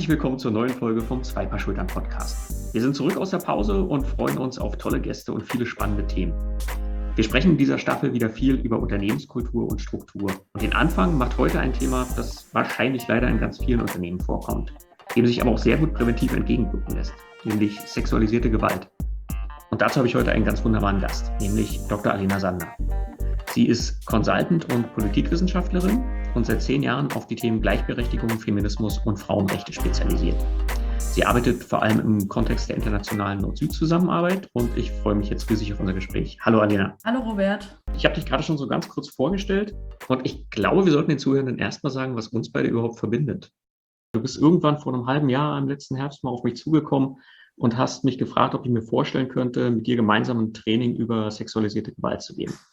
Herzlich willkommen zur neuen Folge vom Zwei Paar Schultern Podcast. Wir sind zurück aus der Pause und freuen uns auf tolle Gäste und viele spannende Themen. Wir sprechen in dieser Staffel wieder viel über Unternehmenskultur und Struktur. Und den Anfang macht heute ein Thema, das wahrscheinlich leider in ganz vielen Unternehmen vorkommt, dem sich aber auch sehr gut präventiv entgegenwirken lässt, nämlich sexualisierte Gewalt. Und dazu habe ich heute einen ganz wunderbaren Gast, nämlich Dr. Alena Sander. Sie ist Consultant und Politikwissenschaftlerin und seit 10 Jahren auf die Themen Gleichberechtigung, Feminismus und Frauenrechte spezialisiert. Sie arbeitet vor allem im Kontext der internationalen Nord-Süd-Zusammenarbeit und ich freue mich jetzt riesig auf unser Gespräch. Hallo Alena. Hallo Robert. Ich habe dich gerade schon so ganz kurz vorgestellt und ich glaube, wir sollten den Zuhörenden erstmal sagen, was uns beide überhaupt verbindet. Du bist irgendwann vor einem halben Jahr im letzten Herbst mal auf mich zugekommen und hast mich gefragt, ob ich mir vorstellen könnte, mit dir gemeinsam ein Training über sexualisierte Gewalt zu geben.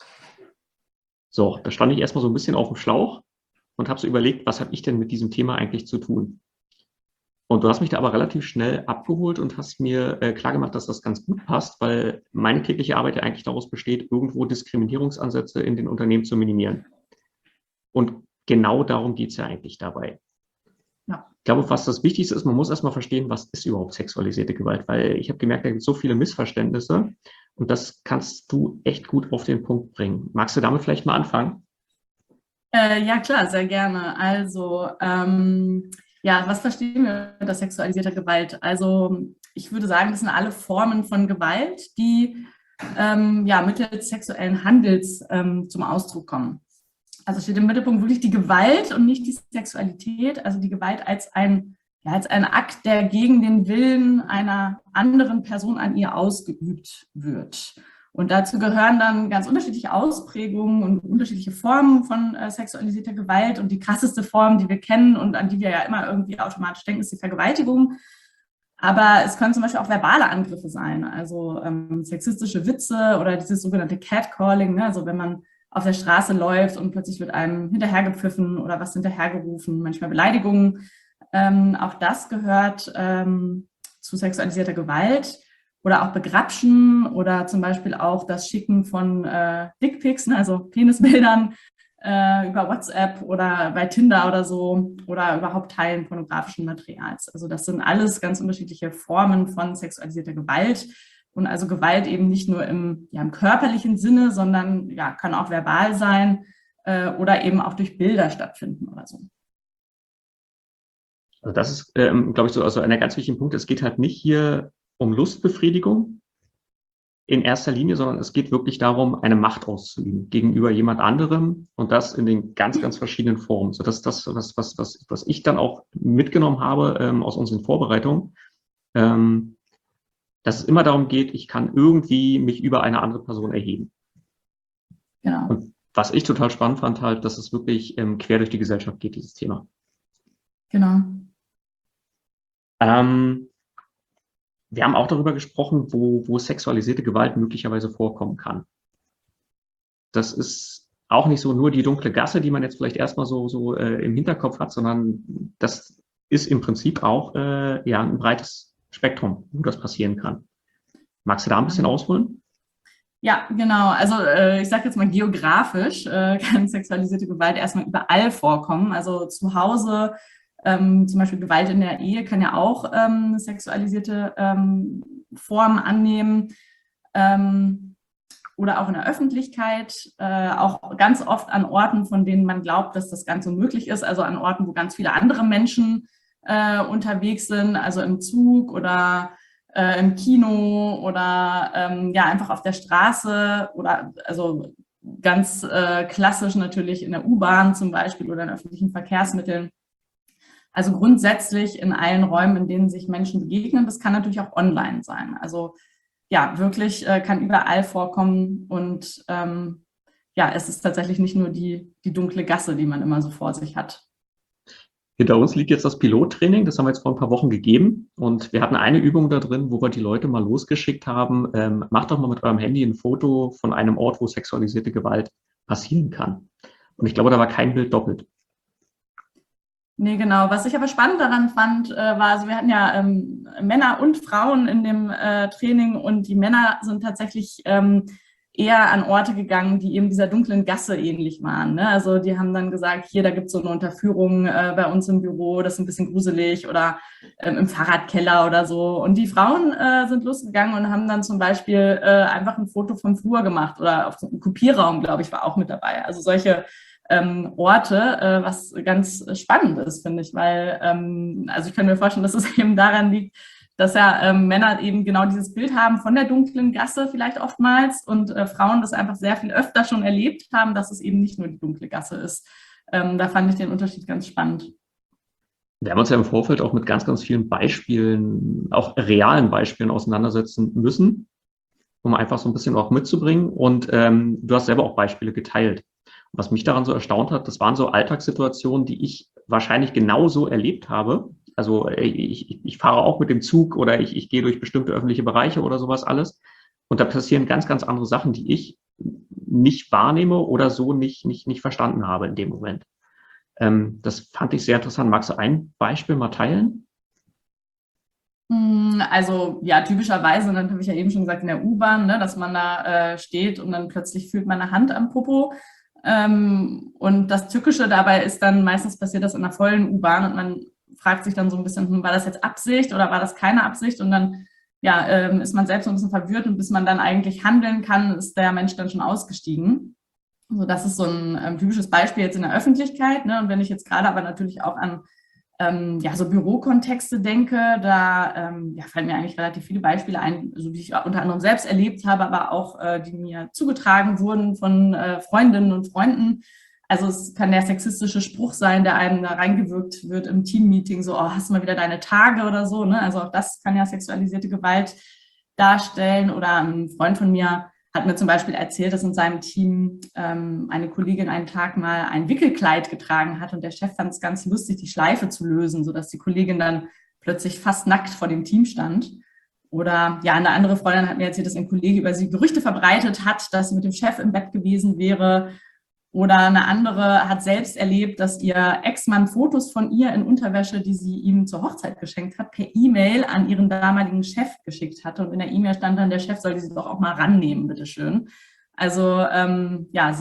So, da stand ich erstmal so ein bisschen auf dem Schlauch und habe so überlegt, was habe ich denn mit diesem Thema eigentlich zu tun? Und du hast mich da aber relativ schnell abgeholt und hast mir klargemacht, dass das ganz gut passt, weil meine tägliche Arbeit ja eigentlich daraus besteht, irgendwo Diskriminierungsansätze in den Unternehmen zu minimieren. Und genau darum geht es ja eigentlich dabei. Ja. Ich glaube, was das Wichtigste ist, man muss erstmal verstehen, was ist überhaupt sexualisierte Gewalt, weil ich habe gemerkt, da gibt es so viele Missverständnisse und das kannst du echt gut auf den Punkt bringen. Magst du damit vielleicht mal anfangen? Ja, klar, sehr gerne. Also, was verstehen wir unter sexualisierter Gewalt? Also, ich würde sagen, das sind alle Formen von Gewalt, die mittels sexuellen Handels zum Ausdruck kommen. Also steht im Mittelpunkt wirklich die Gewalt und nicht die Sexualität, also die Gewalt als ein Akt, der gegen den Willen einer anderen Person an ihr ausgeübt wird. Und dazu gehören dann ganz unterschiedliche Ausprägungen und unterschiedliche Formen von sexualisierter Gewalt. Und die krasseste Form, die wir kennen und an die wir ja immer irgendwie automatisch denken, ist die Vergewaltigung. Aber es können zum Beispiel auch verbale Angriffe sein, also sexistische Witze oder dieses sogenannte Catcalling, ne? Also wenn man auf der Straße läuft und plötzlich wird einem hinterhergepfiffen oder was hinterhergerufen, manchmal Beleidigungen. Auch das gehört zu sexualisierter Gewalt. Oder auch Begrapschen oder zum Beispiel auch das Schicken von Dickpics, ne, also Penisbildern über WhatsApp oder bei Tinder oder so oder überhaupt Teilen pornografischen Materials. Also das sind alles ganz unterschiedliche Formen von sexualisierter Gewalt. Und also Gewalt eben nicht nur im körperlichen Sinne, sondern kann auch verbal sein oder eben auch durch Bilder stattfinden oder so. Also das ist, glaube ich, so also ein ganz wichtiger Punkt. Es geht halt nicht hier um Lustbefriedigung in erster Linie, sondern es geht wirklich darum, eine Macht auszuüben gegenüber jemand anderem und das in den ganz, ganz verschiedenen Formen. So, das ist das, was ich dann auch mitgenommen habe aus unseren Vorbereitungen, dass es immer darum geht, ich kann irgendwie mich über eine andere Person erheben. Genau. Und was ich total spannend fand, halt, dass es wirklich quer durch die Gesellschaft geht, dieses Thema. Genau. Wir haben auch darüber gesprochen, wo sexualisierte Gewalt möglicherweise vorkommen kann. Das ist auch nicht so nur die dunkle Gasse, die man jetzt vielleicht erstmal so im Hinterkopf hat, sondern das ist im Prinzip auch ein breites Spektrum, wo das passieren kann. Magst du da ein bisschen ausholen? Ja, genau. Also ich sage jetzt mal geografisch kann sexualisierte Gewalt erstmal überall vorkommen. Also zu Hause, zum Beispiel Gewalt in der Ehe kann ja auch eine sexualisierte Form annehmen oder auch in der Öffentlichkeit, auch ganz oft an Orten, von denen man glaubt, dass das Ganze möglich ist, also an Orten, wo ganz viele andere Menschen unterwegs sind, also im Zug oder im Kino oder einfach auf der Straße oder also ganz klassisch natürlich in der U-Bahn zum Beispiel oder in öffentlichen Verkehrsmitteln. Also grundsätzlich in allen Räumen, in denen sich Menschen begegnen. Das kann natürlich auch online sein. Also wirklich kann überall vorkommen und es ist tatsächlich nicht nur die dunkle Gasse, die man immer so vor sich hat. Hinter uns liegt jetzt das Pilottraining, das haben wir jetzt vor ein paar Wochen gegeben und wir hatten eine Übung da drin, wo wir die Leute mal losgeschickt haben, macht doch mal mit eurem Handy ein Foto von einem Ort, wo sexualisierte Gewalt passieren kann. Und ich glaube, da war kein Bild doppelt. Nee, genau. Was ich aber spannend daran fand, war, also wir hatten ja Männer und Frauen in dem Training und die Männer sind tatsächlich eher an Orte gegangen, die eben dieser dunklen Gasse ähnlich waren. Ne? Also die haben dann gesagt, hier, da gibt es so eine Unterführung bei uns im Büro, das ist ein bisschen gruselig oder im Fahrradkeller oder so. Und die Frauen sind losgegangen und haben dann zum Beispiel einfach ein Foto vom Flur gemacht oder auf so einem Kopierraum, glaube ich, war auch mit dabei. Also solche Orte, was ganz spannend ist, finde ich, weil also ich kann mir vorstellen, dass es eben daran liegt, dass ja Männer eben genau dieses Bild haben von der dunklen Gasse vielleicht oftmals und Frauen das einfach sehr viel öfter schon erlebt haben, dass es eben nicht nur die dunkle Gasse ist. Da fand ich den Unterschied ganz spannend. Wir haben uns ja im Vorfeld auch mit ganz, ganz vielen Beispielen, auch realen Beispielen auseinandersetzen müssen, um einfach so ein bisschen auch mitzubringen. Und du hast selber auch Beispiele geteilt. Und was mich daran so erstaunt hat, das waren so Alltagssituationen, die ich wahrscheinlich genauso erlebt habe. Also ich fahre auch mit dem Zug oder ich gehe durch bestimmte öffentliche Bereiche oder sowas alles. Und da passieren ganz, ganz andere Sachen, die ich nicht wahrnehme oder so nicht verstanden habe in dem Moment. Das fand ich sehr interessant. Magst du ein Beispiel mal teilen? Also ja, typischerweise, dann habe ich ja eben schon gesagt, in der U-Bahn, ne, dass man da steht und dann plötzlich fühlt man eine Hand am Popo. Und das Tückische dabei ist dann, meistens passiert das in einer vollen U-Bahn und man fragt sich dann so ein bisschen, war das jetzt Absicht oder war das keine Absicht? Und dann ja, ist man selbst so ein bisschen verwirrt und bis man dann eigentlich handeln kann, ist der Mensch dann schon ausgestiegen. Also das ist so ein typisches Beispiel jetzt in der Öffentlichkeit. Ne? Und wenn ich jetzt gerade aber natürlich auch an ja, so Bürokontexte denke, da ja, fallen mir eigentlich relativ viele Beispiele ein, so wie ich unter anderem selbst erlebt habe, aber auch die mir zugetragen wurden von Freundinnen und Freunden. Also es kann der sexistische Spruch sein, der einem da reingewirkt wird im Teammeeting, so, oh, hast du mal wieder deine Tage oder so. Ne? Also auch das kann ja sexualisierte Gewalt darstellen. Oder ein Freund von mir hat mir zum Beispiel erzählt, dass in seinem Team eine Kollegin einen Tag mal ein Wickelkleid getragen hat und der Chef fand es ganz lustig, die Schleife zu lösen, sodass die Kollegin dann plötzlich fast nackt vor dem Team stand. Oder ja, eine andere Freundin hat mir erzählt, dass ein Kollege über sie Gerüchte verbreitet hat, dass sie mit dem Chef im Bett gewesen wäre. Oder eine andere hat selbst erlebt, dass ihr Ex-Mann Fotos von ihr in Unterwäsche, die sie ihm zur Hochzeit geschenkt hat, per E-Mail an ihren damaligen Chef geschickt hatte. Und in der E-Mail stand dann, der Chef soll sie doch auch mal rannehmen, bitteschön. Also ja,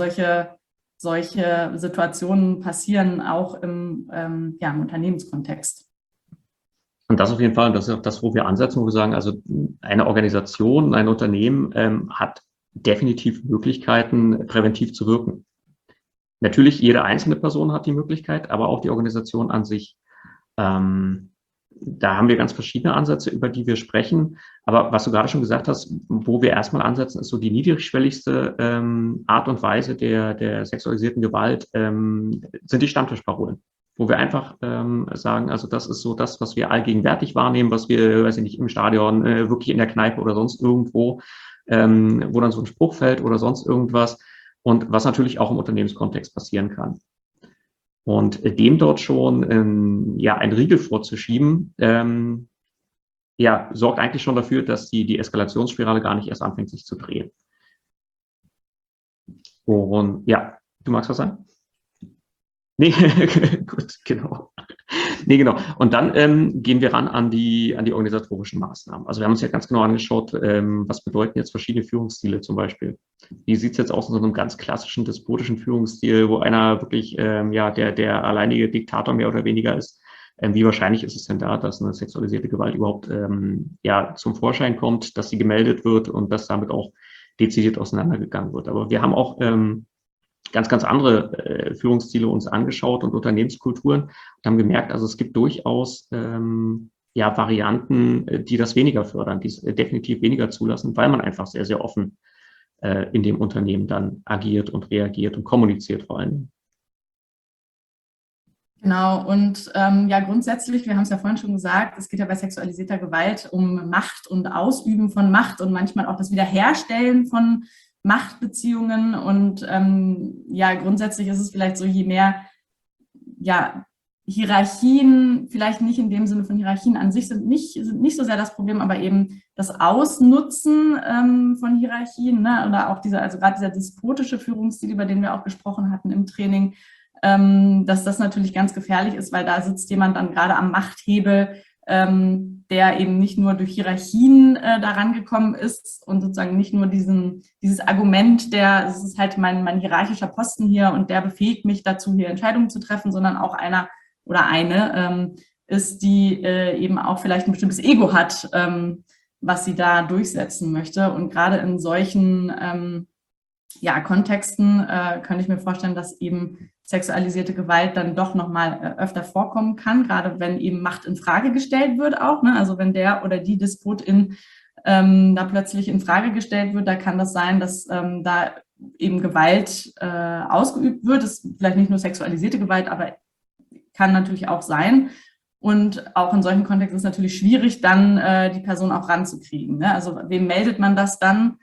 solche Situationen passieren auch ja, im Unternehmenskontext. Und das auf jeden Fall, das ist auch das, wo wir ansetzen, wo wir sagen, also eine Organisation, ein Unternehmen hat definitiv Möglichkeiten, präventiv zu wirken. Natürlich, jede einzelne Person hat die Möglichkeit, aber auch die Organisation an sich. Da haben wir ganz verschiedene Ansätze, über die wir sprechen. Aber was du gerade schon gesagt hast, wo wir erstmal ansetzen, ist so die niedrigschwelligste Art und Weise der sexualisierten Gewalt, sind die Stammtischparolen. Wo wir einfach sagen, also das ist so das, was wir allgegenwärtig wahrnehmen, was wir, weiß ich nicht, im Stadion, wirklich in der Kneipe oder sonst irgendwo, wo dann so ein Spruch fällt oder sonst irgendwas. Und was natürlich auch im Unternehmenskontext passieren kann. Und dem dort schon ja einen Riegel vorzuschieben, ja, sorgt eigentlich schon dafür, dass die Eskalationsspirale gar nicht erst anfängt, sich zu drehen. Und ja, du magst was sagen? Nee, gut, genau. Nee, genau. Und dann gehen wir ran an die organisatorischen Maßnahmen. Also wir haben uns ja ganz genau angeschaut, was bedeuten jetzt verschiedene Führungsstile zum Beispiel. Wie sieht es jetzt aus in so einem ganz klassischen despotischen Führungsstil, wo einer wirklich ja der alleinige Diktator mehr oder weniger ist? Wie wahrscheinlich ist es denn da, dass eine sexualisierte Gewalt überhaupt ja zum Vorschein kommt, dass sie gemeldet wird und dass damit auch dezidiert auseinandergegangen wird? Aber wir haben auch ganz, ganz andere Führungsstile uns angeschaut und Unternehmenskulturen und haben gemerkt, also es gibt durchaus ja Varianten, die das weniger fördern, die es definitiv weniger zulassen, weil man einfach sehr, sehr offen in dem Unternehmen dann agiert und reagiert und kommuniziert vor allem. Genau, und ja, grundsätzlich, wir haben es ja vorhin schon gesagt, es geht ja bei sexualisierter Gewalt um Macht und Ausüben von Macht und manchmal auch das Wiederherstellen von Machtbeziehungen. Und ja, grundsätzlich ist es vielleicht so, je mehr ja, Hierarchien, vielleicht nicht in dem Sinne von Hierarchien an sich sind nicht so sehr das Problem, aber eben das Ausnutzen von Hierarchien, ne? Oder auch also gerade dieser despotische Führungsstil, über den wir auch gesprochen hatten im Training, dass das natürlich ganz gefährlich ist, weil da sitzt jemand dann gerade am Machthebel, der eben nicht nur durch Hierarchien daran gekommen ist und sozusagen nicht nur dieses Argument, es ist halt mein hierarchischer Posten hier und der befähigt mich dazu, hier Entscheidungen zu treffen, sondern auch einer oder eine ist, die eben auch vielleicht ein bestimmtes Ego hat, was sie da durchsetzen möchte. Und gerade in solchen Kontexten könnte ich mir vorstellen, dass eben sexualisierte Gewalt dann doch nochmal öfter vorkommen kann, gerade wenn eben Macht in Frage gestellt wird auch, ne? Also wenn der oder die Despotin da plötzlich in Frage gestellt wird, da kann das sein, dass da eben Gewalt ausgeübt wird. Das ist vielleicht nicht nur sexualisierte Gewalt, aber kann natürlich auch sein. Und auch in solchen Kontexten ist es natürlich schwierig, dann die Person auch ranzukriegen, ne? Also wem meldet man das dann?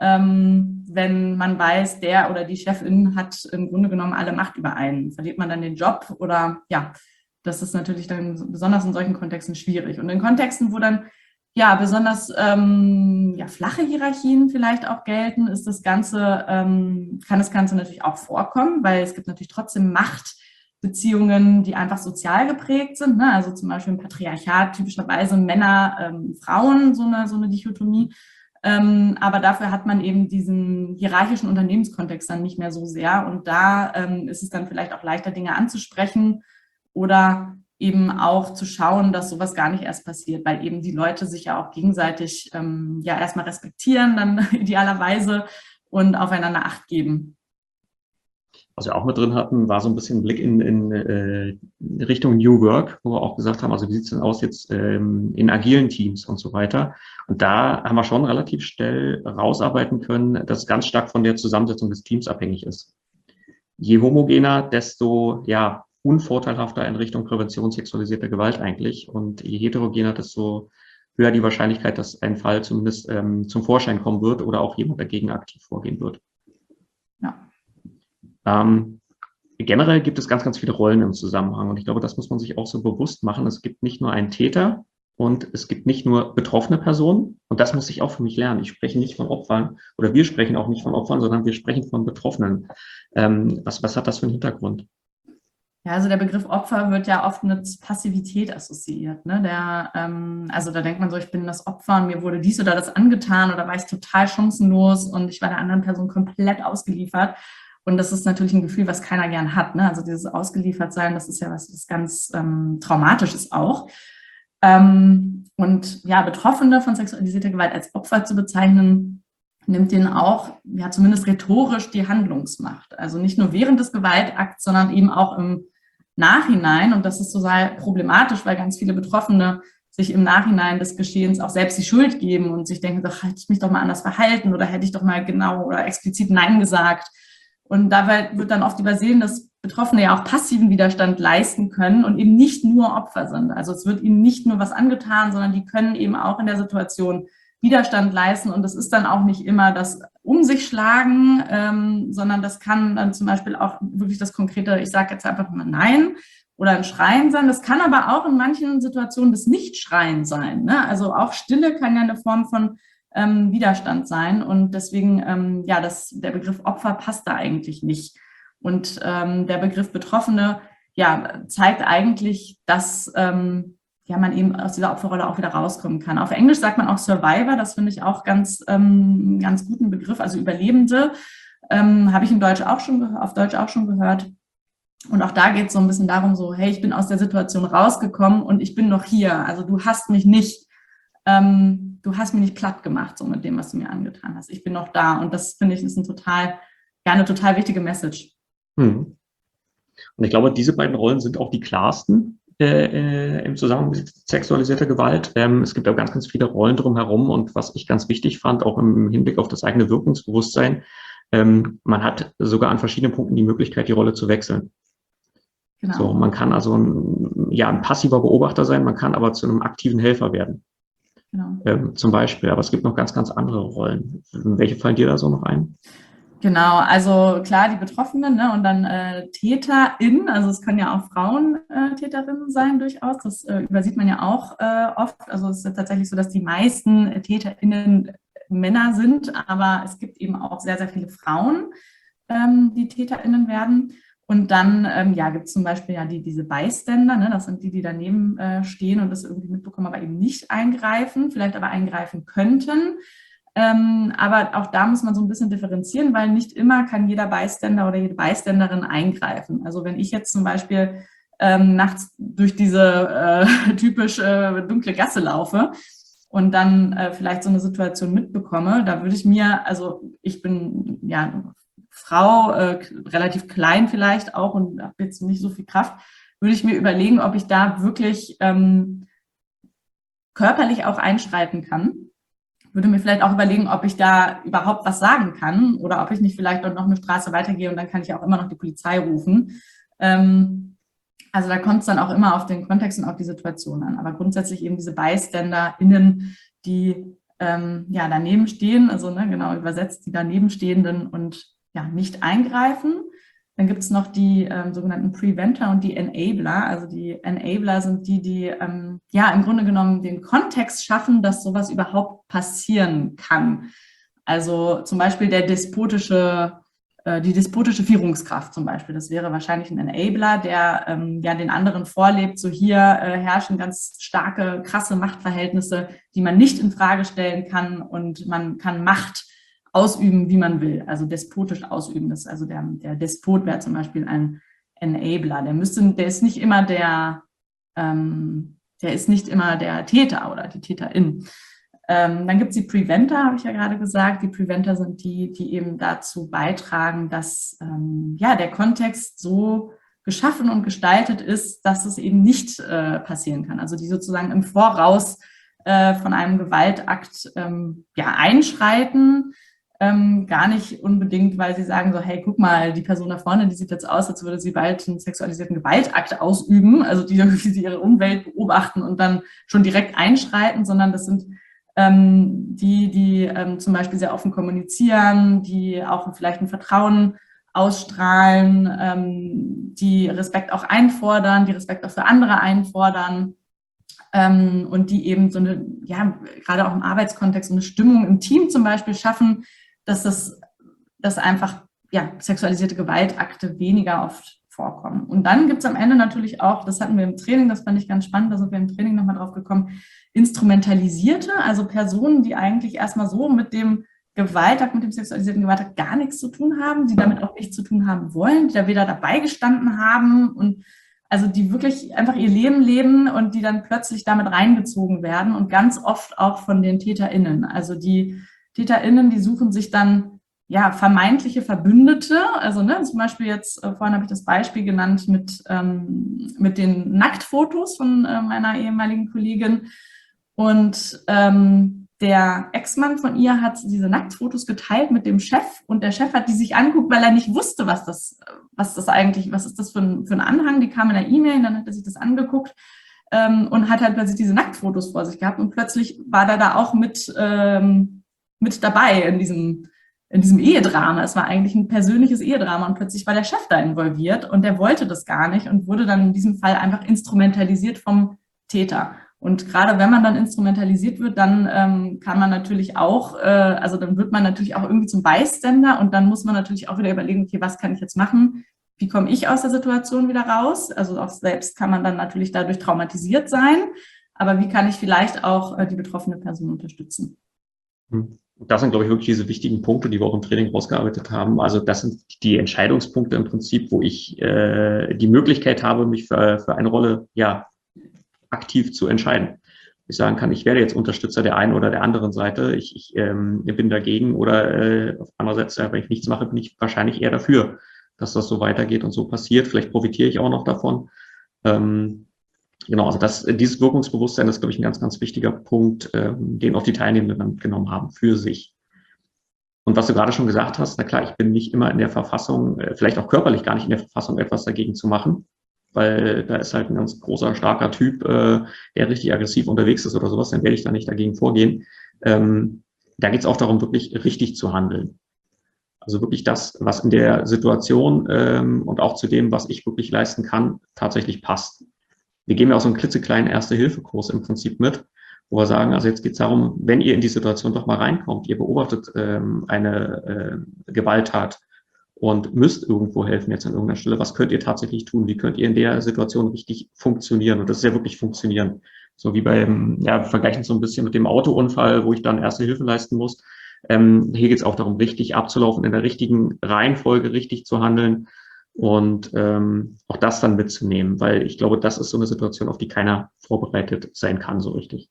Wenn man weiß, der oder die Chefin hat im Grunde genommen alle Macht über einen. Verliert man dann den Job oder ja, das ist natürlich dann besonders in solchen Kontexten schwierig. Und in Kontexten, wo dann ja besonders flache Hierarchien vielleicht auch gelten, ist kann das Ganze natürlich auch vorkommen, weil es gibt natürlich trotzdem Machtbeziehungen, die einfach sozial geprägt sind, ne? Also zum Beispiel im Patriarchat typischerweise Männer, Frauen, so eine Dichotomie. Aber dafür hat man eben diesen hierarchischen Unternehmenskontext dann nicht mehr so sehr. Und da ist es dann vielleicht auch leichter, Dinge anzusprechen oder eben auch zu schauen, dass sowas gar nicht erst passiert, weil eben die Leute sich ja auch gegenseitig erstmal respektieren, dann idealerweise und aufeinander Acht geben. Was wir auch mit drin hatten, war so ein bisschen ein Blick in Richtung New Work, wo wir auch gesagt haben, also wie sieht es denn aus jetzt in agilen Teams und so weiter. Und da haben wir schon relativ schnell rausarbeiten können, dass es ganz stark von der Zusammensetzung des Teams abhängig ist. Je homogener, desto unvorteilhafter in Richtung Prävention sexualisierter Gewalt eigentlich. Und je heterogener, desto höher die Wahrscheinlichkeit, dass ein Fall zumindest zum Vorschein kommen wird oder auch jemand dagegen aktiv vorgehen wird. Ja. Generell gibt es ganz, ganz viele Rollen im Zusammenhang und ich glaube, das muss man sich auch so bewusst machen. Es gibt nicht nur einen Täter und es gibt nicht nur betroffene Personen und das muss ich auch für mich lernen. Ich spreche nicht von Opfern oder wir sprechen auch nicht von Opfern, sondern wir sprechen von Betroffenen. Was hat das für einen Hintergrund? Ja, also der Begriff Opfer wird ja oft mit Passivität assoziiert, ne? Also da denkt man so, ich bin das Opfer und mir wurde dies oder das angetan oder war ich total chancenlos und ich war der anderen Person komplett ausgeliefert. Und das ist natürlich ein Gefühl, was keiner gern hat, ne? Also dieses Ausgeliefertsein, das ist ja was ganz Traumatisches auch. Und ja, Betroffene von sexualisierter Gewalt als Opfer zu bezeichnen, nimmt denen auch, ja, zumindest rhetorisch die Handlungsmacht. Also nicht nur während des Gewaltakts, sondern eben auch im Nachhinein. Und das ist total problematisch, weil ganz viele Betroffene sich im Nachhinein des Geschehens auch selbst die Schuld geben und sich denken, doch, hätte ich mich doch mal anders verhalten oder hätte ich doch mal genau oder explizit Nein gesagt. Und dabei wird dann oft übersehen, dass Betroffene ja auch passiven Widerstand leisten können und eben nicht nur Opfer sind. Also es wird ihnen nicht nur was angetan, sondern die können eben auch in der Situation Widerstand leisten. Und das ist dann auch nicht immer das Um sich schlagen, sondern das kann dann zum Beispiel auch wirklich das konkrete, ich sage jetzt einfach mal Nein oder ein Schreien sein. Das kann aber auch in manchen Situationen das Nicht-Schreien sein, ne? Also auch Stille kann ja eine Form von Widerstand sein. Und deswegen, der Begriff Opfer passt da eigentlich nicht. Und der Begriff Betroffene, ja, zeigt eigentlich, dass man eben aus dieser Opferrolle auch wieder rauskommen kann. Auf Englisch sagt man auch Survivor, das finde ich auch ganz guten Begriff, also Überlebende, habe ich auf Deutsch auch schon gehört. Und auch da geht es so ein bisschen darum, so, hey, ich bin aus der Situation rausgekommen und ich bin noch hier. Also du hast mich nicht platt gemacht, so mit dem, was du mir angetan hast. Ich bin noch da. Und das, finde ich, ist eine total wichtige Message. Und ich glaube, diese beiden Rollen sind auch die klarsten im Zusammenhang mit sexualisierter Gewalt. Es gibt auch ganz, ganz viele Rollen drumherum. Und was ich ganz wichtig fand, auch im Hinblick auf das eigene Wirkungsbewusstsein, man hat sogar an verschiedenen Punkten die Möglichkeit, die Rolle zu wechseln. Genau. So, man kann also ein passiver Beobachter sein, man kann aber zu einem aktiven Helfer werden. Genau. Zum Beispiel, aber es gibt noch ganz, ganz andere Rollen. Welche fallen dir da so noch ein? Genau, also klar, die Betroffenen, ne, und dann TäterInnen, also es können ja auch Frauen Täterinnen sein durchaus, das übersieht man ja auch oft. Also es ist ja tatsächlich so, dass die meisten TäterInnen Männer sind, aber es gibt eben auch sehr, sehr viele Frauen, die TäterInnen werden. Und dann gibt es zum Beispiel ja diese Bystander, ne? Das sind die, die daneben stehen und das irgendwie mitbekommen, aber eben nicht eingreifen, vielleicht aber eingreifen könnten. Aber auch da muss man so ein bisschen differenzieren, weil nicht immer kann jeder Bystander oder jede Bystanderin eingreifen. Also wenn ich jetzt zum Beispiel nachts durch diese typisch dunkle Gasse laufe und dann vielleicht so eine Situation mitbekomme, da würde ich mir, also ich bin ja Frau, relativ klein vielleicht auch und habe jetzt nicht so viel Kraft, würde ich mir überlegen, ob ich da wirklich körperlich auch einschreiten kann. Würde mir vielleicht auch überlegen, ob ich da überhaupt was sagen kann oder ob ich nicht vielleicht noch eine Straße weitergehe und dann kann ich auch immer noch die Polizei rufen. Also da kommt es dann auch immer auf den Kontext und auf die Situation an. Aber grundsätzlich eben diese BystanderInnen, die daneben stehen, also ne, genau übersetzt, die daneben stehenden und ja, nicht eingreifen. Dann gibt es noch die sogenannten Preventer und die Enabler. Also die Enabler sind die im Grunde genommen den Kontext schaffen, dass sowas überhaupt passieren kann. Also zum Beispiel die despotische Führungskraft zum Beispiel. Das wäre wahrscheinlich ein Enabler, der den anderen vorlebt, so hier herrschen ganz starke, krasse Machtverhältnisse, die man nicht in Frage stellen kann und man kann Macht ausüben, wie man will, also despotisch ausüben. Das, also der Despot wäre zum Beispiel ein Enabler. Der ist nicht immer der Täter oder die Täterin. Dann gibt es die Preventer, habe ich ja gerade gesagt. Die Preventer sind die eben dazu beitragen, dass der Kontext so geschaffen und gestaltet ist, dass es eben nicht passieren kann. Also die sozusagen im Voraus von einem Gewaltakt einschreiten, gar nicht unbedingt, weil sie sagen so, hey, guck mal, die Person da vorne, die sieht jetzt aus, als würde sie bald einen sexualisierten Gewaltakt ausüben, also die irgendwie sie ihre Umwelt beobachten und dann schon direkt einschreiten, sondern das sind die zum Beispiel sehr offen kommunizieren, die auch vielleicht ein Vertrauen ausstrahlen, die Respekt auch einfordern, die Respekt auch für andere einfordern. Und die eben so eine, gerade auch im Arbeitskontext, so eine Stimmung im Team zum Beispiel schaffen, dass einfach sexualisierte Gewaltakte weniger oft vorkommen. Und dann gibt es am Ende natürlich auch, das hatten wir im Training, das fand ich ganz spannend, da sind wir im Training nochmal drauf gekommen, Instrumentalisierte, also Personen, die eigentlich erstmal so mit dem Gewaltakt, mit dem sexualisierten Gewaltakt gar nichts zu tun haben, die damit auch nichts zu tun haben wollen, die da weder dabei gestanden haben und also die wirklich einfach ihr Leben leben und die dann plötzlich damit reingezogen werden und ganz oft auch von den TäterInnen. Also die TäterInnen, die suchen sich dann vermeintliche Verbündete. Also zum Beispiel jetzt, vorhin habe ich das Beispiel genannt mit den Nacktfotos von meiner ehemaligen Kollegin. Und der Ex-Mann von ihr hat diese Nacktfotos geteilt mit dem Chef und der Chef hat die sich angeguckt, weil er nicht wusste, was ist das für ein Anhang, die kam in der E-Mail und dann hat er sich das angeguckt und hat halt plötzlich diese Nacktfotos vor sich gehabt und plötzlich war er da auch mit dabei in diesem Ehedrama. Es war eigentlich ein persönliches Ehedrama und plötzlich war der Chef da involviert und der wollte das gar nicht und wurde dann in diesem Fall einfach instrumentalisiert vom Täter. Und gerade wenn man dann instrumentalisiert wird, dann kann man natürlich auch, dann wird man natürlich auch irgendwie zum Bystander und dann muss man natürlich auch wieder überlegen, okay, was kann ich jetzt machen? Wie komme ich aus der Situation wieder raus? Also auch selbst kann man dann natürlich dadurch traumatisiert sein, aber wie kann ich vielleicht auch die betroffene Person unterstützen? Das sind, glaube ich, wirklich diese wichtigen Punkte, die wir auch im Training rausgearbeitet haben. Also das sind die Entscheidungspunkte im Prinzip, wo ich die Möglichkeit habe, mich für eine Rolle aktiv zu entscheiden. Ich sagen kann, ich werde jetzt Unterstützer der einen oder der anderen Seite, ich bin dagegen oder andererseits, wenn ich nichts mache, bin ich wahrscheinlich eher dafür, dass das so weitergeht und so passiert. Vielleicht profitiere ich auch noch davon. Genau, also dieses Wirkungsbewusstsein ist, glaube ich, ein ganz, ganz wichtiger Punkt, den auch die Teilnehmenden dann mitgenommen haben für sich. Und was du gerade schon gesagt hast, na klar, ich bin nicht immer in der Verfassung, vielleicht auch körperlich gar nicht in der Verfassung, etwas dagegen zu machen, weil da ist halt ein ganz großer, starker Typ, der richtig aggressiv unterwegs ist oder sowas, dann werde ich da nicht dagegen vorgehen. Da geht es auch darum, wirklich richtig zu handeln. Also wirklich das, was in der Situation und auch zu dem, was ich wirklich leisten kann, tatsächlich passt. Wir geben ja auch so einen klitzekleinen Erste-Hilfe-Kurs im Prinzip mit, wo wir sagen, also jetzt geht es darum, wenn ihr in die Situation doch mal reinkommt, ihr beobachtet eine Gewalttat und müsst irgendwo helfen jetzt an irgendeiner Stelle. Was könnt ihr tatsächlich tun? Wie könnt ihr in der Situation richtig funktionieren? Und das ist ja wirklich funktionieren. So wie beim, ja, wir vergleichen es so ein bisschen mit dem Autounfall, wo ich dann Erste Hilfe leisten muss. Hier geht es auch darum, richtig abzulaufen, in der richtigen Reihenfolge richtig zu handeln und auch das dann mitzunehmen, weil ich glaube, das ist so eine Situation, auf die keiner vorbereitet sein kann, so richtig.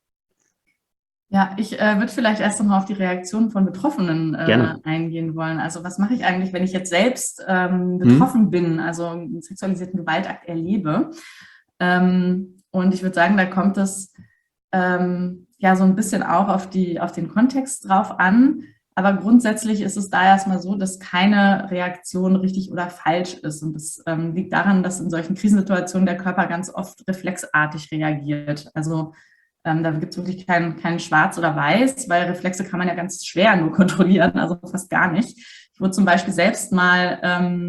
Ja, ich würde vielleicht erst noch mal auf die Reaktion von Betroffenen Gerne. eingehen wollen. Also was mache ich eigentlich, wenn ich jetzt selbst Hm? betroffen bin, also einen sexualisierten Gewaltakt erlebe? Und ich würde sagen, da kommt es ja so ein bisschen auch auf den Kontext drauf an. Aber grundsätzlich ist es da erstmal so, dass keine Reaktion richtig oder falsch ist. Und das liegt daran, dass in solchen Krisensituationen der Körper ganz oft reflexartig reagiert. Also da gibt es wirklich kein Schwarz oder Weiß, weil Reflexe kann man ja ganz schwer nur kontrollieren, also fast gar nicht. Ich wurde zum Beispiel selbst mal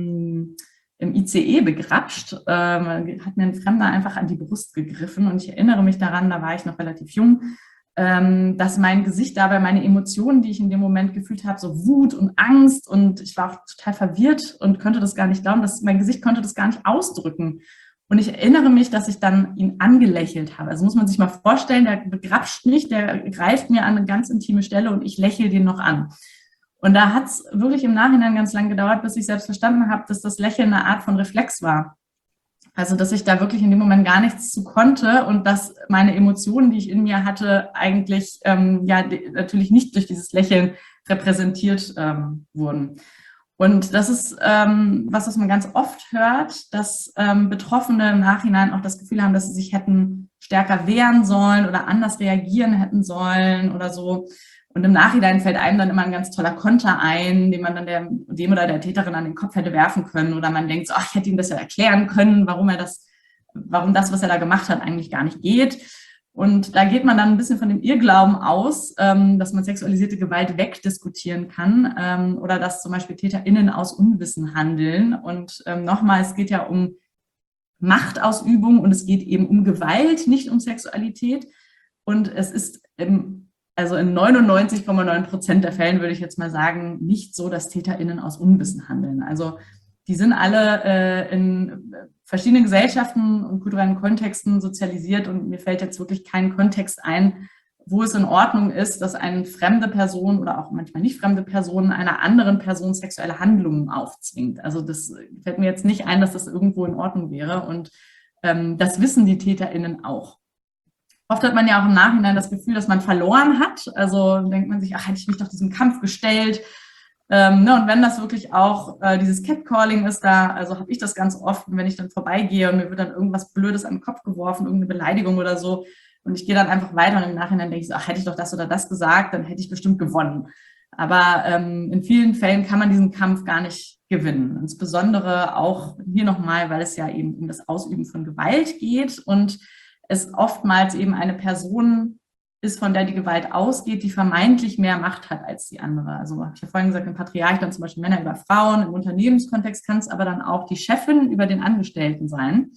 im ICE begrapscht, hat mir ein Fremder einfach an die Brust gegriffen und ich erinnere mich daran, da war ich noch relativ jung, dass mein Gesicht dabei, meine Emotionen, die ich in dem Moment gefühlt habe, so Wut und Angst und ich war auch total verwirrt und konnte das gar nicht glauben, dass mein Gesicht konnte das gar nicht ausdrücken. Und ich erinnere mich, dass ich dann ihn angelächelt habe. Also muss man sich mal vorstellen, der begrapscht mich, der greift mir an eine ganz intime Stelle und ich lächle den noch an. Und da hat es wirklich im Nachhinein ganz lang gedauert, bis ich selbst verstanden habe, dass das Lächeln eine Art von Reflex war. Also dass ich da wirklich in dem Moment gar nichts zu konnte und dass meine Emotionen, die ich in mir hatte, eigentlich ja natürlich nicht durch dieses Lächeln repräsentiert wurden. Und das ist was man ganz oft hört, dass Betroffene im Nachhinein auch das Gefühl haben, dass sie sich hätten stärker wehren sollen oder anders reagieren hätten sollen oder so. Und im Nachhinein fällt einem dann immer ein ganz toller Konter ein, den man dann dem oder der Täterin an den Kopf hätte werfen können. Oder man denkt so, ach, ich hätte ihm das ja erklären können, warum das, was er da gemacht hat, eigentlich gar nicht geht. Und da geht man dann ein bisschen von dem Irrglauben aus, dass man sexualisierte Gewalt wegdiskutieren kann oder dass zum Beispiel TäterInnen aus Unwissen handeln. Und nochmal, es geht ja um Machtausübung und es geht eben um Gewalt, nicht um Sexualität. Und es ist also in 99,9% der Fällen würde ich jetzt mal sagen, nicht so, dass TäterInnen aus Unwissen handeln. Also die sind alle in verschiedenen Gesellschaften und kulturellen Kontexten sozialisiert und mir fällt jetzt wirklich kein Kontext ein, wo es in Ordnung ist, dass eine fremde Person oder auch manchmal nicht fremde Person einer anderen Person sexuelle Handlungen aufzwingt. Also das fällt mir jetzt nicht ein, dass das irgendwo in Ordnung wäre und das wissen die TäterInnen auch. Oft hat man ja auch im Nachhinein das Gefühl, dass man verloren hat. Also denkt man sich, ach, hätte ich mich doch diesem Kampf gestellt. Ne, und wenn das wirklich auch dieses Catcalling ist, also habe ich das ganz oft, wenn ich dann vorbeigehe und mir wird dann irgendwas Blödes an den Kopf geworfen, irgendeine Beleidigung oder so, und ich gehe dann einfach weiter und im Nachhinein denke ich so, ach, hätte ich doch das oder das gesagt, dann hätte ich bestimmt gewonnen. Aber in vielen Fällen kann man diesen Kampf gar nicht gewinnen. Insbesondere auch hier nochmal, weil es ja eben um das Ausüben von Gewalt geht und es oftmals eben eine Person ist, von der die Gewalt ausgeht, die vermeintlich mehr Macht hat als die andere. Also habe ich ja vorhin gesagt, im Patriarch dann zum Beispiel Männer über Frauen, im Unternehmenskontext kann es aber dann auch die Chefin über den Angestellten sein.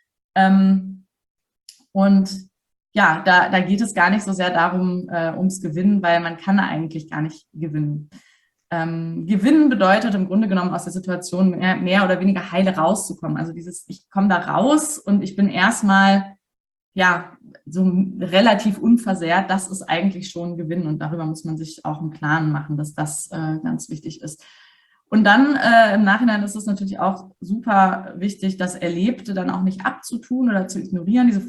Und ja, da geht es gar nicht so sehr darum, ums Gewinnen, weil man kann eigentlich gar nicht gewinnen. Gewinnen bedeutet im Grunde genommen aus der Situation mehr oder weniger heile rauszukommen. Also ich komme da raus und ich bin erstmal ja, so relativ unversehrt, das ist eigentlich schon ein Gewinn und darüber muss man sich auch im Klaren machen, dass das ganz wichtig ist. Und dann im Nachhinein ist es natürlich auch super wichtig, das Erlebte dann auch nicht abzutun oder zu ignorieren, diese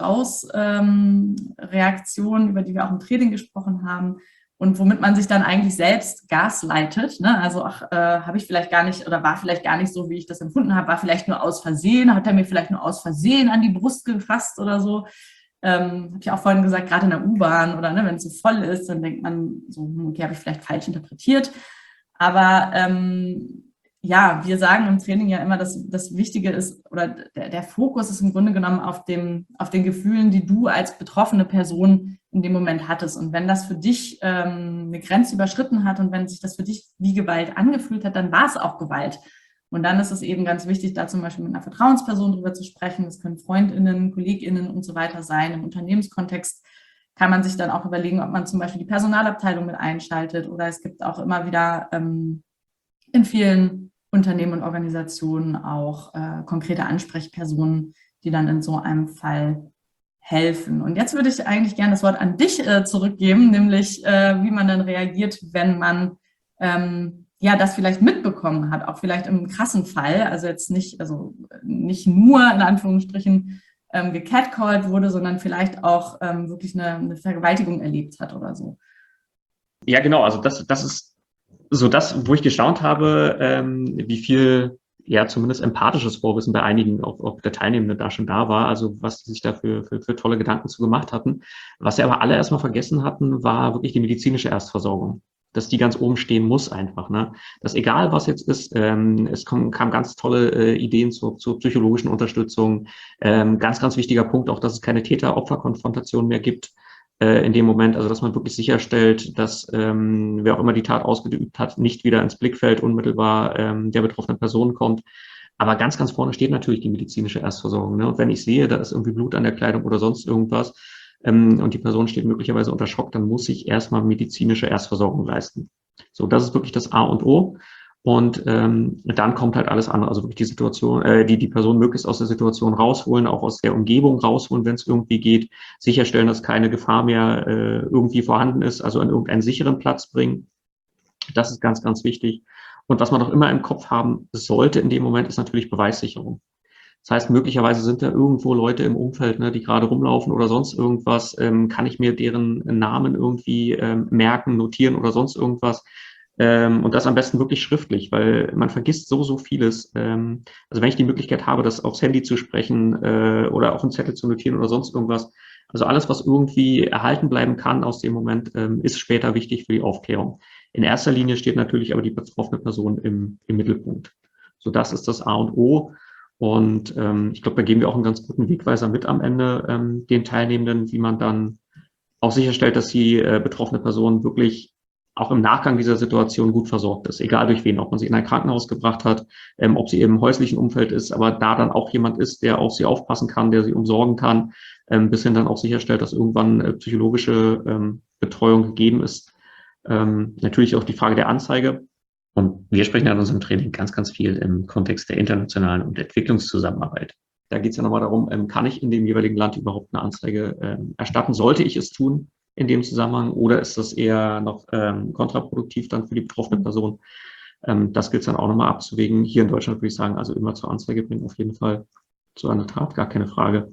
Vogel-Strauß-Reaktion, über die wir auch im Training gesprochen haben und womit man sich dann eigentlich selbst gaslightet. Ne? Also habe ich vielleicht gar nicht oder war vielleicht gar nicht so, wie ich das empfunden habe, war vielleicht nur aus Versehen, hat er mir vielleicht nur aus Versehen an die Brust gefasst oder so. Habe ich auch vorhin gesagt, gerade in der U-Bahn oder ne, wenn es so voll ist, dann denkt man so, okay, habe ich vielleicht falsch interpretiert. Aber ja, wir sagen im Training ja immer, dass das Wichtige ist oder der Fokus ist im Grunde genommen auf den Gefühlen, die du als betroffene Person in dem Moment hattest. Und wenn das für dich eine Grenze überschritten hat und wenn sich das für dich wie Gewalt angefühlt hat, dann war es auch Gewalt. Und dann ist es eben ganz wichtig, da zum Beispiel mit einer Vertrauensperson drüber zu sprechen. Das können FreundInnen, KollegInnen und so weiter sein. Im Unternehmenskontext kann man sich dann auch überlegen, ob man zum Beispiel die Personalabteilung mit einschaltet. Oder es gibt auch immer wieder in vielen Unternehmen und Organisationen auch konkrete Ansprechpersonen, die dann in so einem Fall helfen. Und jetzt würde ich eigentlich gerne das Wort an dich zurückgeben, nämlich wie man dann reagiert, wenn man das vielleicht mitbekommen hat, auch vielleicht im krassen Fall, also jetzt nicht nur in Anführungsstrichen gecatcalled wurde, sondern vielleicht auch wirklich eine Vergewaltigung erlebt hat oder so. Ja, genau. Also das ist so das, wo ich gestaunt habe, wie viel, ja, zumindest empathisches Vorwissen bei einigen, auch der Teilnehmenden da schon da war, also was sie sich da für tolle Gedanken zu gemacht hatten. Was sie aber alle erstmal vergessen hatten, war wirklich die medizinische Erstversorgung. Dass die ganz oben stehen muss einfach, ne? Dass egal was jetzt ist, kamen ganz tolle Ideen zur psychologischen Unterstützung. Ganz, ganz wichtiger Punkt auch, dass es keine Täter-Opfer-Konfrontation mehr gibt in dem Moment, also dass man wirklich sicherstellt, dass wer auch immer die Tat ausgeübt hat, nicht wieder ins Blickfeld unmittelbar der betroffenen Person kommt. Aber ganz, ganz vorne steht natürlich die medizinische Erstversorgung. Ne? Und wenn ich sehe, da ist irgendwie Blut an der Kleidung oder sonst irgendwas und die Person steht möglicherweise unter Schock, dann muss ich erstmal medizinische Erstversorgung leisten. So, das ist wirklich das A und O. Und dann kommt halt alles andere, also wirklich die Situation, die Person möglichst aus der Situation rausholen, auch aus der Umgebung rausholen, wenn es irgendwie geht, sicherstellen, dass keine Gefahr mehr irgendwie vorhanden ist, also an irgendeinen sicheren Platz bringen. Das ist ganz, ganz wichtig. Und was man auch immer im Kopf haben sollte in dem Moment, ist natürlich Beweissicherung. Das heißt, möglicherweise sind da irgendwo Leute im Umfeld, ne, die gerade rumlaufen oder sonst irgendwas. Kann ich mir deren Namen irgendwie merken, notieren oder sonst irgendwas? Und das am besten wirklich schriftlich, weil man vergisst so vieles. Also wenn ich die Möglichkeit habe, das aufs Handy zu sprechen oder auf einen Zettel zu notieren oder sonst irgendwas, also alles, was irgendwie erhalten bleiben kann aus dem Moment, ist später wichtig für die Aufklärung. In erster Linie steht natürlich aber die betroffene Person im Mittelpunkt. So, das ist das A und O. Und ich glaube, da geben wir auch einen ganz guten Wegweiser mit am Ende den Teilnehmenden, wie man dann auch sicherstellt, dass die betroffene Person wirklich auch im Nachgang dieser Situation gut versorgt ist, egal durch wen, ob man sie in ein Krankenhaus gebracht hat, ob sie im häuslichen Umfeld ist, aber da dann auch jemand ist, der auf sie aufpassen kann, der sie umsorgen kann, bis hin dann auch sicherstellt, dass irgendwann psychologische Betreuung gegeben ist. Natürlich auch die Frage der Anzeige. Und wir sprechen ja in unserem Training ganz, ganz viel im Kontext der internationalen und Entwicklungszusammenarbeit. Da geht es ja nochmal darum, kann ich in dem jeweiligen Land überhaupt eine Anzeige erstatten? Sollte ich es tun in dem Zusammenhang oder ist das eher noch kontraproduktiv dann für die betroffene Person? Das gilt es dann auch nochmal abzuwägen. Hier in Deutschland würde ich sagen, also immer zur Anzeige bringen, auf jeden Fall zu einer Tat, gar keine Frage.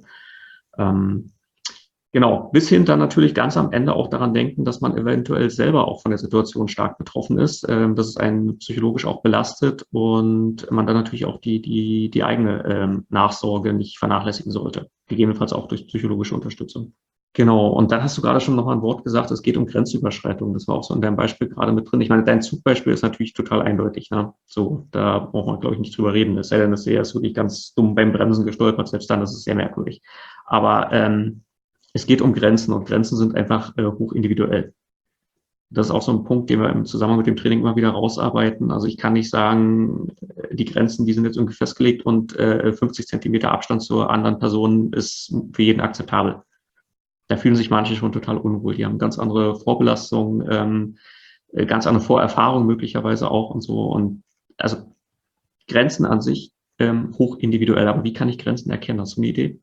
Genau, bis hin dann natürlich ganz am Ende auch daran denken, dass man eventuell selber auch von der Situation stark betroffen ist, dass es einen psychologisch auch belastet und man dann natürlich auch die eigene Nachsorge nicht vernachlässigen sollte, gegebenenfalls auch durch psychologische Unterstützung. Genau, und dann hast du gerade schon nochmal ein Wort gesagt, es geht um Grenzüberschreitung. Das war auch so in deinem Beispiel gerade mit drin. Ich meine, dein Zugbeispiel ist natürlich total eindeutig. Ne? So, da braucht man, glaube ich, nicht drüber reden. Es sei denn, dass er ist wirklich ganz dumm beim Bremsen gestolpert. Selbst dann ist es sehr merkwürdig. Aber es geht um Grenzen und Grenzen sind einfach hoch individuell. Das ist auch so ein Punkt, den wir im Zusammenhang mit dem Training immer wieder rausarbeiten. Also ich kann nicht sagen, die Grenzen, die sind jetzt irgendwie festgelegt und 50 Zentimeter Abstand zur anderen Person ist für jeden akzeptabel. Da fühlen sich manche schon total unwohl. Die haben ganz andere Vorbelastung, ganz andere Vorerfahrung möglicherweise auch und so. Und also Grenzen an sich hoch individuell. Aber wie kann ich Grenzen erkennen? Hast du eine Idee?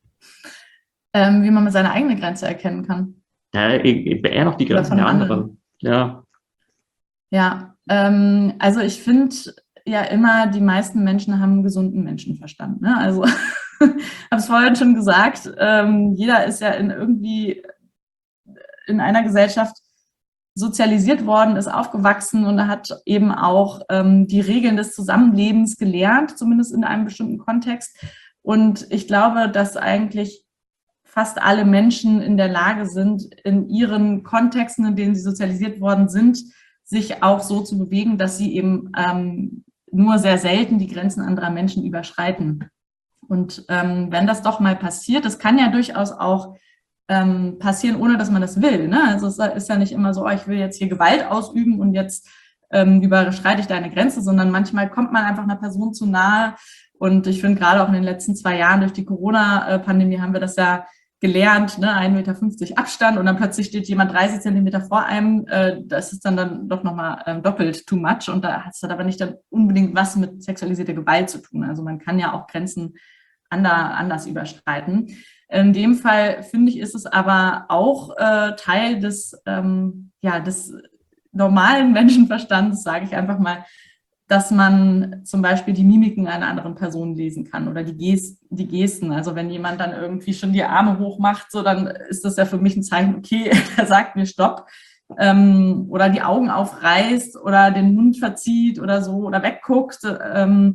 Wie man seine eigene Grenze erkennen kann. Ja, eher noch die Grenzen der anderen. Ja. Ja, also ich finde ja immer, die meisten Menschen haben einen gesunden Menschenverstand. Ne? Also habe es vorhin schon gesagt, jeder ist ja irgendwie in einer Gesellschaft sozialisiert worden, ist aufgewachsen und hat eben auch die Regeln des Zusammenlebens gelernt, zumindest in einem bestimmten Kontext. Und ich glaube, dass eigentlich fast alle Menschen in der Lage sind, in ihren Kontexten, in denen sie sozialisiert worden sind, sich auch so zu bewegen, dass sie eben nur sehr selten die Grenzen anderer Menschen überschreiten. Und wenn das doch mal passiert, das kann ja durchaus auch passieren, ohne dass man das will. Ne? Also es ist ja nicht immer so, oh, ich will jetzt hier Gewalt ausüben und jetzt überschreite ich deine Grenze, sondern manchmal kommt man einfach einer Person zu nahe. Und ich finde, gerade auch in den letzten 2 Jahren durch die Corona-Pandemie haben wir das ja gelernt, ne, 1,50 Meter Abstand und dann plötzlich steht jemand 30 Zentimeter vor einem, das ist dann doch nochmal doppelt too much und da hat es dann aber nicht dann unbedingt was mit sexualisierter Gewalt zu tun. Also man kann ja auch Grenzen anders überschreiten. In dem Fall, finde ich, ist es aber auch Teil des normalen Menschenverstands, sage ich einfach mal, dass man zum Beispiel die Mimiken einer anderen Person lesen kann oder die Gesten. Also wenn jemand dann irgendwie schon die Arme hoch macht, so, dann ist das ja für mich ein Zeichen, okay, der sagt mir Stopp. Oder die Augen aufreißt oder den Mund verzieht oder so oder wegguckt. Also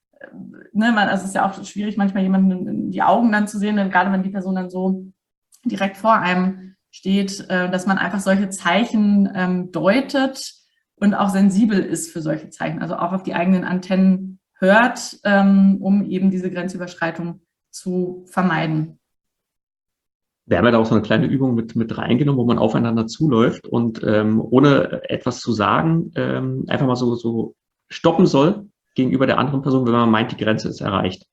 es ist ja auch schwierig, manchmal jemanden in die Augen dann zu sehen, gerade wenn die Person dann so direkt vor einem steht, dass man einfach solche Zeichen deutet und auch sensibel ist für solche Zeichen, also auch auf die eigenen Antennen hört, um eben diese Grenzüberschreitung zu vermeiden. Wir haben ja da auch so eine kleine Übung mit reingenommen, wo man aufeinander zuläuft und ohne etwas zu sagen, einfach mal so stoppen soll gegenüber der anderen Person, wenn man meint, die Grenze ist erreicht.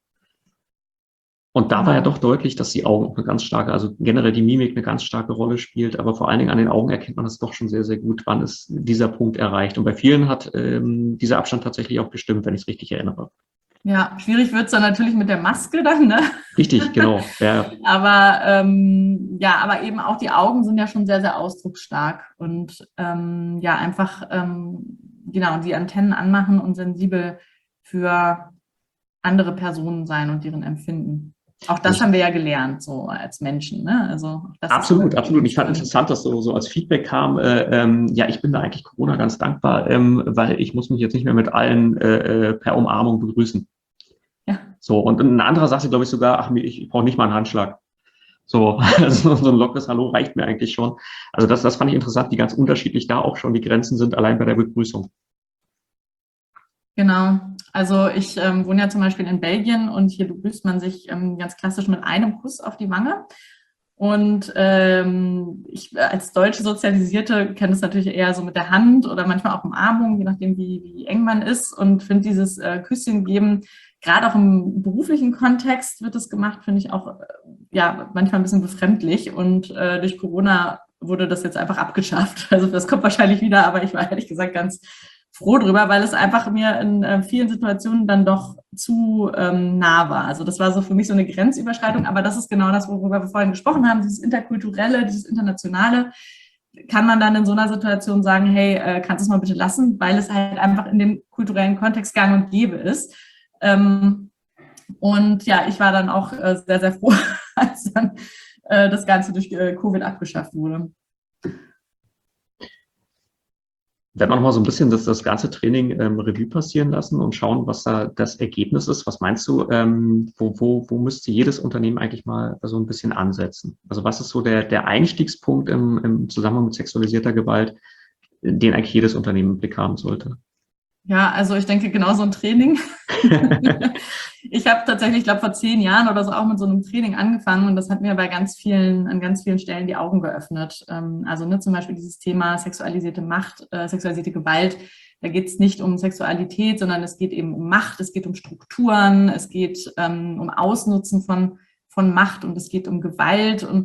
Und da war ja doch deutlich, dass die Augen auch eine ganz starke, also generell die Mimik eine ganz starke Rolle spielt, aber vor allen Dingen an den Augen erkennt man das doch schon sehr, sehr gut, wann ist dieser Punkt erreicht. Und bei vielen hat dieser Abstand tatsächlich auch gestimmt, wenn ich es richtig erinnere. Ja, schwierig wird es dann natürlich mit der Maske dann, ne? Richtig, genau. Ja. Aber aber eben auch die Augen sind ja schon sehr, sehr ausdrucksstark und einfach die Antennen anmachen und sensibel für andere Personen sein und deren Empfinden. Auch das haben wir ja gelernt, so als Menschen. Ne? Also das absolut. Ich fand interessant, dass so als Feedback kam, ich bin da eigentlich Corona ganz dankbar, weil ich muss mich jetzt nicht mehr mit allen per Umarmung begrüßen. Ja. So, und eine andere Sache, glaube ich sogar, ich brauche nicht mal einen Handschlag. So, also so ein lockeres Hallo reicht mir eigentlich schon. Also das fand ich interessant, wie ganz unterschiedlich da auch schon die Grenzen sind, allein bei der Begrüßung. Genau. Also ich wohne ja zum Beispiel in Belgien und hier begrüßt man sich ganz klassisch mit einem Kuss auf die Wange. Und ich als Deutsche Sozialisierte kenne es natürlich eher so mit der Hand oder manchmal auch Umarmung, je nachdem, wie eng man ist. Und finde dieses Küsschen geben, gerade auch im beruflichen Kontext wird es gemacht, finde ich auch manchmal ein bisschen befremdlich. Und durch Corona wurde das jetzt einfach abgeschafft. Also das kommt wahrscheinlich wieder, aber ich war ehrlich gesagt ganz froh drüber, weil es einfach mir in vielen Situationen dann doch zu nah war. Also das war so für mich so eine Grenzüberschreitung, aber das ist genau das, worüber wir vorhin gesprochen haben, dieses Interkulturelle, dieses Internationale. Kann man dann in so einer Situation sagen, hey, kannst du es mal bitte lassen, weil es halt einfach in dem kulturellen Kontext gang und gäbe ist. Und ja, ich war dann auch sehr, sehr froh, als dann das Ganze durch Covid abgeschafft wurde. Wenn wir nochmal so ein bisschen das ganze Training Revue passieren lassen und schauen, was da das Ergebnis ist. Was meinst du, wo müsste jedes Unternehmen eigentlich mal so ein bisschen ansetzen? Also was ist so der Einstiegspunkt im Zusammenhang mit sexualisierter Gewalt, den eigentlich jedes Unternehmen im Blick haben sollte? Ja, also ich denke, genau so ein Training. Ich habe tatsächlich, ich glaube, vor 10 Jahren oder so auch mit so einem Training angefangen und das hat mir an ganz vielen Stellen die Augen geöffnet. Also zum Beispiel dieses Thema sexualisierte Macht, sexualisierte Gewalt. Da geht es nicht um Sexualität, sondern es geht eben um Macht, es geht um Strukturen, es geht um Ausnutzen von Macht und es geht um Gewalt und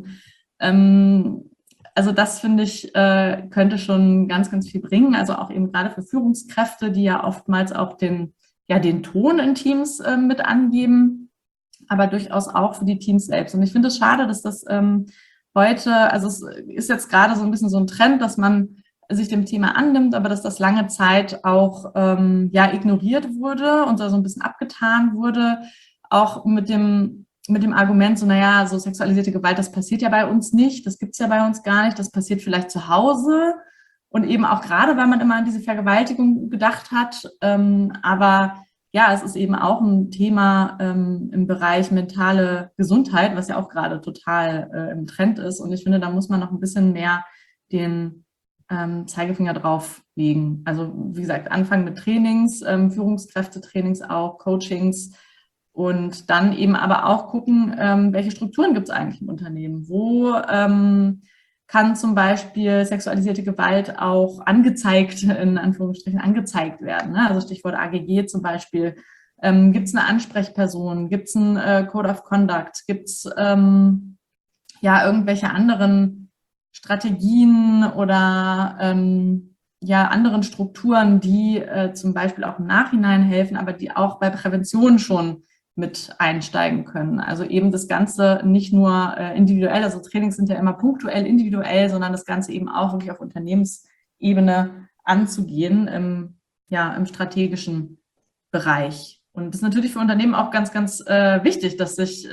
also das, finde ich, könnte schon ganz, ganz viel bringen. Also auch eben gerade für Führungskräfte, die ja oftmals auch den Ton in Teams mit angeben, aber durchaus auch für die Teams selbst. Und ich finde es schade, dass das heute, also es ist jetzt gerade so ein bisschen so ein Trend, dass man sich dem Thema annimmt, aber dass das lange Zeit auch ignoriert wurde und so ein bisschen abgetan wurde, auch mit dem Argument, so sexualisierte Gewalt, das passiert ja bei uns nicht, das gibt es ja bei uns gar nicht, das passiert vielleicht zu Hause und eben auch gerade, weil man immer an diese Vergewaltigung gedacht hat, aber ja, es ist eben auch ein Thema im Bereich mentale Gesundheit, was ja auch gerade total im Trend ist und ich finde, da muss man noch ein bisschen mehr den Zeigefinger drauf legen. Also wie gesagt, anfangen mit Trainings, Führungskräftetrainings auch, Coachings, und dann eben aber auch gucken, welche Strukturen gibt es eigentlich im Unternehmen? Wo kann zum Beispiel sexualisierte Gewalt auch angezeigt, in Anführungsstrichen angezeigt werden? Ne? Also Stichwort AGG zum Beispiel. Gibt es eine Ansprechperson? Gibt es einen Code of Conduct? Gibt es irgendwelche anderen Strategien oder anderen Strukturen, die zum Beispiel auch im Nachhinein helfen, aber die auch bei Prävention schon mit einsteigen können. Also eben das Ganze nicht nur individuell, also Trainings sind ja immer punktuell individuell, sondern das Ganze eben auch wirklich auf Unternehmensebene anzugehen, im strategischen Bereich. Und das ist natürlich für Unternehmen auch ganz, ganz wichtig, dass sich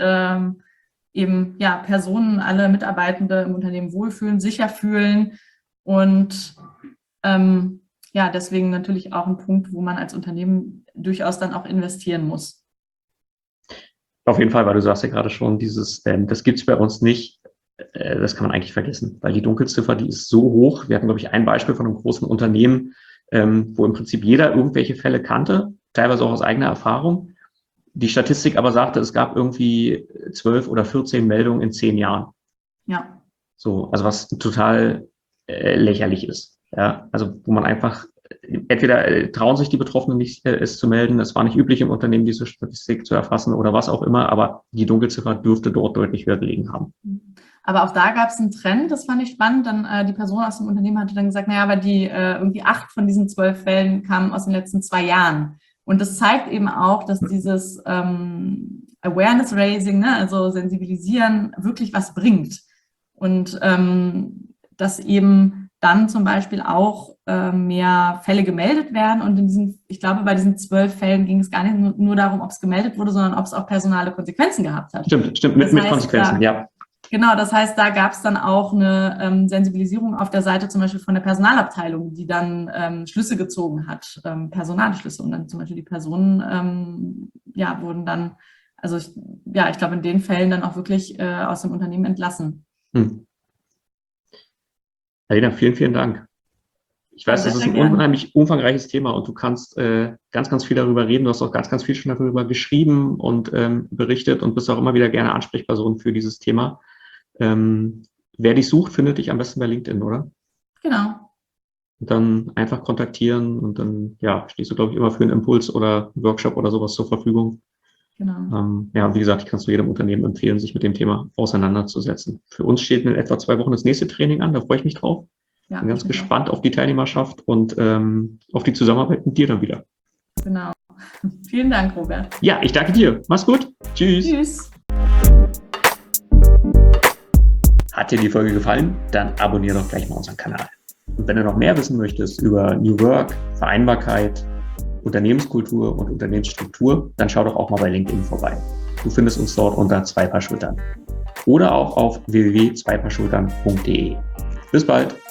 Personen, alle Mitarbeitende im Unternehmen wohlfühlen, sicher fühlen und deswegen natürlich auch ein Punkt, wo man als Unternehmen durchaus dann auch investieren muss. Auf jeden Fall, weil du sagst ja gerade schon, das gibt es bei uns nicht, das kann man eigentlich vergessen, weil die Dunkelziffer, die ist so hoch. Wir hatten, glaube ich, ein Beispiel von einem großen Unternehmen, wo im Prinzip jeder irgendwelche Fälle kannte, teilweise auch aus eigener Erfahrung. Die Statistik aber sagte, es gab irgendwie 12 oder 14 Meldungen in 10 Jahren. Ja. So, also was total lächerlich ist. Ja, also wo man einfach entweder trauen sich die Betroffenen nicht, es zu melden, es war nicht üblich im Unternehmen, diese Statistik zu erfassen oder was auch immer, aber die Dunkelziffer dürfte dort deutlich höher gelegen haben. Aber auch da gab es einen Trend, das fand ich spannend. Dann die Person aus dem Unternehmen hatte dann gesagt, naja, aber die irgendwie 8 von diesen 12 Fällen kamen aus den letzten 2 Jahren. Und das zeigt eben auch, dass dieses Awareness-Raising, also Sensibilisieren, wirklich was bringt. Und dass eben dann zum Beispiel auch mehr Fälle gemeldet werden. Und ich glaube, bei diesen 12 Fällen ging es gar nicht nur darum, ob es gemeldet wurde, sondern ob es auch personale Konsequenzen gehabt hat. Stimmt, mit Konsequenzen, ja. Genau, das heißt, da gab es dann auch eine Sensibilisierung auf der Seite zum Beispiel von der Personalabteilung, die dann Schlüsse gezogen hat, Personalschlüsse. Und dann zum Beispiel die Personen wurden dann, also ich glaube, in den Fällen dann auch wirklich aus dem Unternehmen entlassen. Alena, vielen, vielen Dank. Ich weiß, das ist ein unheimlich umfangreiches Thema und du kannst ganz, ganz viel darüber reden. Du hast auch ganz, ganz viel schon darüber geschrieben und berichtet und bist auch immer wieder gerne Ansprechperson für dieses Thema. Wer dich sucht, findet dich am besten bei LinkedIn, oder? Genau. Und dann einfach kontaktieren und dann stehst du, glaube ich, immer für einen Impuls oder einen Workshop oder sowas zur Verfügung. Genau. Wie gesagt, ich kann es jedem Unternehmen empfehlen, sich mit dem Thema auseinanderzusetzen. Für uns steht in etwa 2 Wochen das nächste Training an, da freue ich mich drauf. Ja, bin ganz gespannt auf die Teilnehmerschaft und auf die Zusammenarbeit mit dir dann wieder. Genau. Vielen Dank, Robert. Ja, ich danke dir. Mach's gut. Tschüss. Tschüss. Hat dir die Folge gefallen? Dann abonniere doch gleich mal unseren Kanal. Und wenn du noch mehr wissen möchtest über New Work, Vereinbarkeit, Unternehmenskultur und Unternehmensstruktur, dann schau doch auch mal bei LinkedIn vorbei. Du findest uns dort unter 2 Paar Schultern. Oder auch auf www.2paarschultern.de. Bis bald!